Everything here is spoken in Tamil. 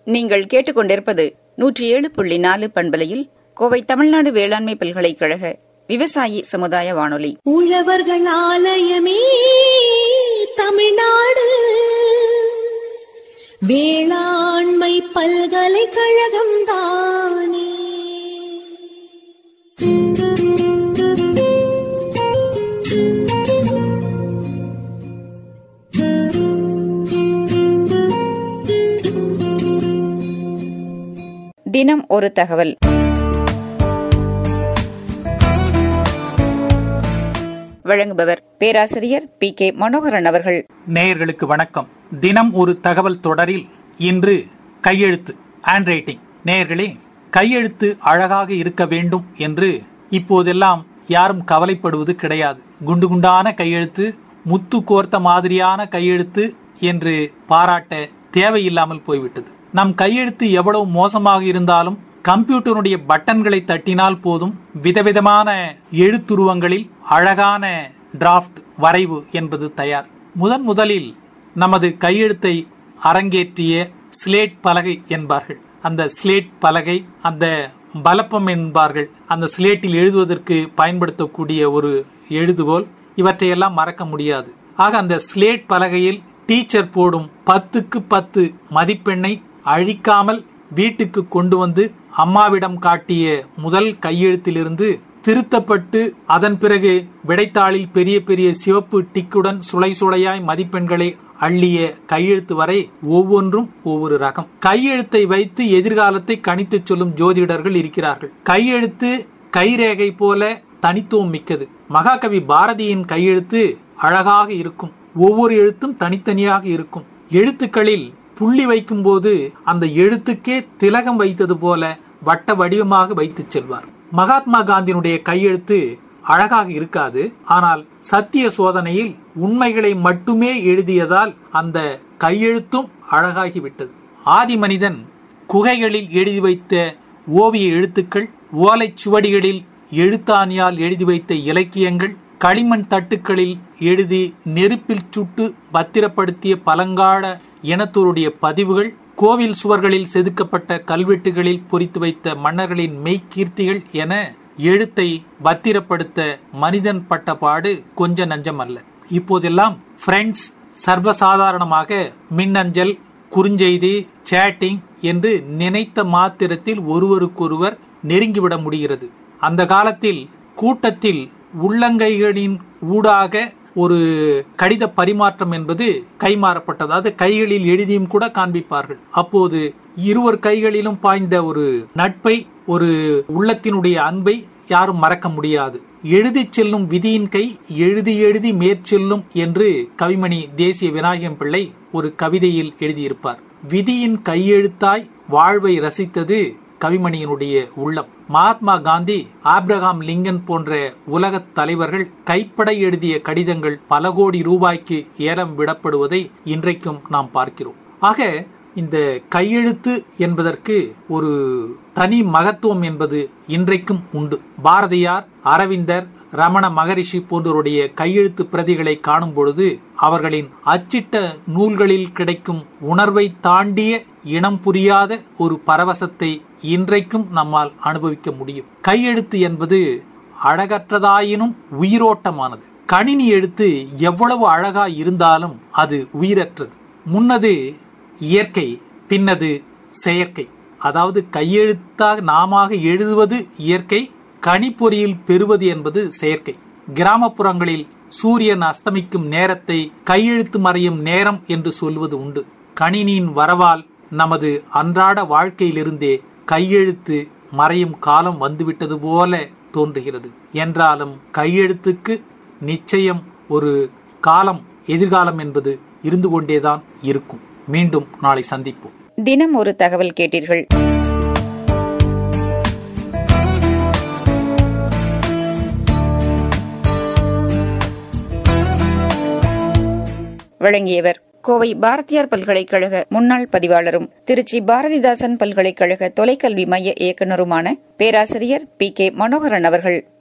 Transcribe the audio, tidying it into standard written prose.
நீங்கள் கேட்டுக்கொண்டிருப்பது 107.4 பண்பலையில் கோவை தமிழ்நாடு வேளாண்மை பல்கலைக்கழக விவசாயி சமுதாய வானொலி. உழவர்கள் ஆலயமே தமிழ்நாடு வேளாண்மை பல்கலைக்கழகம் தானே. தினம் ஒரு தகவல். வழங்குபவர் பேராசிரியர் PK மனோகரன் அவர்கள். நேயர்களுக்கு வணக்கம். தினம் ஒரு தகவல் தொடரில் இன்று கையெழுத்து, ஹேண்ட் ரைட்டிங். நேயர்களே, கையெழுத்து அழகாக இருக்க வேண்டும் என்று இப்போதெல்லாம் யாரும் கவலைப்படுவது கிடையாது. குண்டு குண்டான கையெழுத்து, முத்து கோர்த்த மாதிரியான கையெழுத்து என்று பாராட்ட தேவையில்லாமல் போய்விட்டது. நம் கையெழுத்து எவ்வளவு மோசமாக இருந்தாலும் கம்ப்யூட்டருடைய பட்டன்களை தட்டினால் போதும், விதவிதமான எழுத்துருவங்களில் அழகான டிராஃப்ட் வரைவு என்பது தயார். முதலில் நமது கையெழுத்தை அரங்கேற்றிய ஸ்லேட் பலகை என்பார்கள். அந்த ஸ்லேட் பலகை, அந்த பலப்பம் என்பார்கள், அந்த ஸ்லேட்டில் எழுதுவதற்கு பயன்படுத்தக்கூடிய ஒரு எழுதுகோல், இவற்றையெல்லாம் மறக்க முடியாது. ஆக அந்த ஸ்லேட் பலகையில் டீச்சர் போடும் 10க்கு 10 மதிப்பெண்ணை அழிக்காமல் வீட்டுக்கு கொண்டு வந்து அம்மாவிடம் காட்டிய முதல் கையெழுத்திலிருந்து திருத்தப்பட்டு அதன் பிறகு விடைத்தாளில் பெரிய பெரிய சிவப்பு டிக்குடன் சுளை சுளையாய் மதிப்பெண்களை அள்ளிய கையெழுத்து வரை ஒவ்வொன்றும் ஒவ்வொரு ரகம். கையெழுத்தை வைத்து எதிர்காலத்தை கணித்து சொல்லும் ஜோதிடர்கள் இருக்கிறார்கள். கையெழுத்து கைரேகை போல தனித்துவம் மிக்கது. மகாகவி பாரதியின் கையெழுத்து அழகாக இருக்கும். ஒவ்வொரு எழுத்தும் தனித்தனியாக இருக்கும். எழுத்துக்களில் புள்ளி வைக்கும் போது அந்த எழுத்துக்கே திலகம் வைத்தது போல வட்ட வடிவமாக வைத்து செல்வார். மகாத்மா காந்தியினுடைய கையெழுத்து அழகாக இருக்காது. ஆனால் சத்திய சோதனையில் உண்மைகளை மட்டுமே எழுதியதால் அந்த கையெழுத்தும் அழகாகிவிட்டது. ஆதி மனிதன் குகைகளில் எழுதி வைத்த ஓவிய எழுத்துக்கள், ஓலைச்சுவடிகளில் எழுத்தாணியால் எழுதி வைத்த இலக்கியங்கள், களிமண் தட்டுக்களில் எழுதி நெருப்பில் சுட்டு பத்திரப்படுத்திய பழங்கால இனத்தோருடைய பதிவுகள், கோவில் சுவர்களில் செதுக்கப்பட்ட கல்வெட்டுகளில் பொறித்து வைத்த மன்னர்களின் மெய்கீர்த்திகள் என எழுத்தை பத்திரப்படுத்த மனிதன் பட்ட பாடு கொஞ்ச நஞ்சம் அல்ல. இப்போதெல்லாம் ஃப்ரெண்ட்ஸ் சர்வசாதாரணமாக மின்னஞ்சல், குறுஞ்செய்தி, சேட்டிங் என்று நினைத்த மாத்திரத்தில் ஒருவருக்கொருவர் நெருங்கிவிட முடிகிறது. அந்த காலத்தில் கூட்டத்தில் உள்ளங்கைகளின் ஊடாக ஒரு கடித பரிமாற்றம் என்பது கைமாறப்பட்டது. அது கைகளில் எழுதியும் கூட காண்பிப்பார்கள். அப்போது இருவர் கைகளிலும் பாய்ந்த ஒரு நட்பை, ஒரு உள்ளத்தினுடைய அன்பை யாரும் மறக்க முடியாது. எழுதி செல்லும் விதியின் கை எழுதி எழுதி மேற்செல்லும் என்று கவிமணி தேசிய விநாயகம் பிள்ளை ஒரு கவிதையில் எழுதியிருப்பார். விதியின் கையெழுத்தாய் வாழ்வை ரசித்தது கவிமணியினுடைய உள்ளம். மகாத்மா காந்தி, ஆப்ரஹாம் லிங்கன் போன்ற உலக தலைவர்கள் கைப்பட எழுதிய கடிதங்கள் பல கோடி ரூபாய்க்கு ஏலம் விடப்படுவதை இன்றைக்கும் நாம் பார்க்கிறோம். ஆக இந்த கையெழுத்து என்பதற்கு ஒரு தனி மகத்துவம் என்பது இன்றைக்கும் உண்டு. பாரதியார், அரவிந்தர், ரமண மகரிஷி போன்றோருடைய கையெழுத்து பிரதிகளை காணும் பொழுது அவர்களின் அச்சிட்ட நூல்களில் கிடைக்கும் உணர்வை தாண்டிய இனம் புரியாத ஒரு பரவசத்தை இன்றைக்கும் நம்மால் அனுபவிக்க முடியும். கையெழுத்து என்பது அழகற்றதாயினும் உயிரோட்டமானது. கணினி எழுத்து எவ்வளவு அழகா இருந்தாலும் அது உயிரற்றது. முன்னது இயற்கை, பின்னது செயற்கை. அதாவது கையெழுத்தாக நாம எழுதுவது இயற்கை, கணிப்பொறியில் பெறுவது என்பது செயற்கை. கிராமப்புறங்களில் சூரியன் அஸ்தமிக்கும் நேரத்தை கையெழுத்து மறையும் நேரம் என்று சொல்வது உண்டு. கணினியின் வரவால் நமது அன்றாட வாழ்க்கையிலிருந்தே கையெழுத்து மறையும் காலம் வந்துவிட்டது போல தோன்றுகிறது. என்றாலும் கையெழுத்துக்கு நிச்சயம் ஒரு காலம், எதிர்காலம் என்பது இருந்து கொண்டேதான் இருக்கும். மீண்டும் நாளை சந்திப்போம். தினம் ஒரு தகவல் கேட்டீர்கள். வழங்கியவர் கோவை பாரதியார் பல்கலைக்கழக முன்னாள் பதிவாளரும் திருச்சி பாரதிதாசன் பல்கலைக்கழக தொலைக்கல்வி மைய இயக்குநருமான பேராசிரியர் PK மனோகரன் அவர்கள்.